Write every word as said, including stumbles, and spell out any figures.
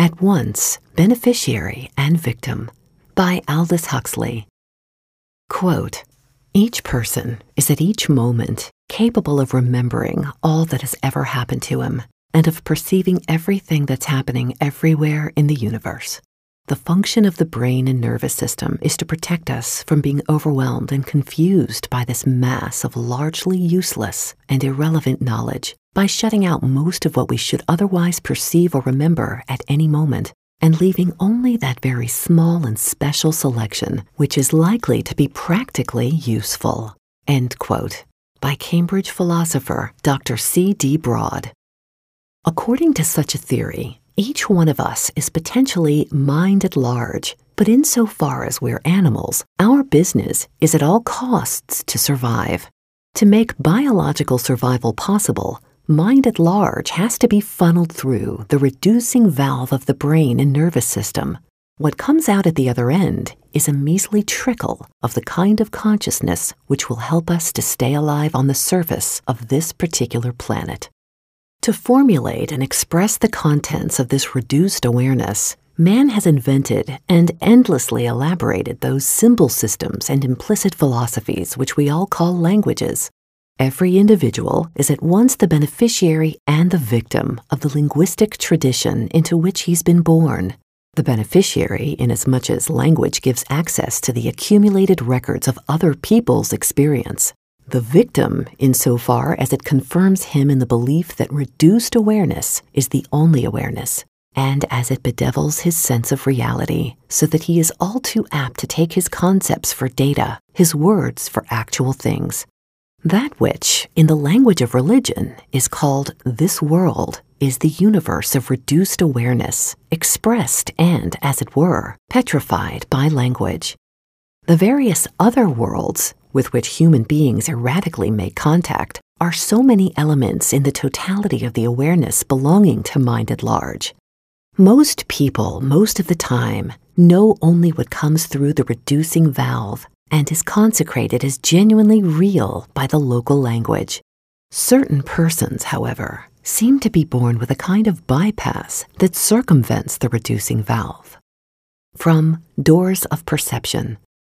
at once beneficiary and victim, by Aldous Huxley. Quote, each person is at each moment capable of remembering all that has ever happened to him and of perceiving everything that's happening everywhere in the universe. The function of the brain and nervous system is to protect us from being overwhelmed and confused by this mass of largely useless and irrelevant knowledge by shutting out most of what we should otherwise perceive or remember at any moment and leaving only that very small and special selection which is likely to be practically useful. End quote. By Cambridge philosopher Doctor C D Broad. According to such a theory, each one of us is potentially mind at large, but insofar as we're animals, our business is at all costs to survive. To make biological survival possible, mind at large has to be funneled through the reducing valve of the brain and nervous system. What comes out at the other end is a measly trickle of the kind of consciousness which will help us to stay alive on the surface of this particular planet. To formulate and express the contents of this reduced awareness, man has invented and endlessly elaborated those symbol systems and implicit philosophies which we all call languages. Every individual is at once the beneficiary and the victim of the linguistic tradition into which he's been born. The beneficiary, inasmuch as language gives access to the accumulated records of other people's experience. The victim, insofar as it confirms him in the belief that reduced awareness is the only awareness, and as it bedevils his sense of reality, so that he is all too apt to take his concepts for data, his words for actual things. That which, in the language of religion, is called this world, is the universe of reduced awareness, expressed and, as it were, petrified by language. The various other worlds, with which human beings erratically make contact, are so many elements in the totality of the awareness belonging to mind at large. Most people, most of the time, know only what comes through the reducing valve and is consecrated as genuinely real by the local language. Certain persons, however, seem to be born with a kind of bypass that circumvents the reducing valve. From Doors of Perception.